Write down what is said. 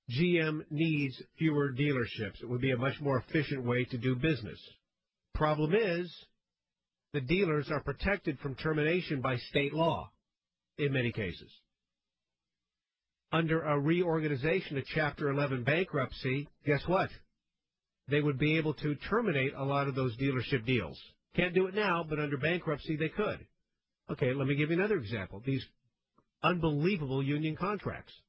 GM needs fewer dealerships. It would be a much more efficient way to do business. Problem is, the dealers are protected from termination by state law in many cases. Under a reorganization, a Chapter 11 bankruptcy, guess what? They would be able to terminate a lot of those dealership deals. Can't do it now, but under bankruptcy they could. Okay, let me give you another example. These unbelievable union contracts.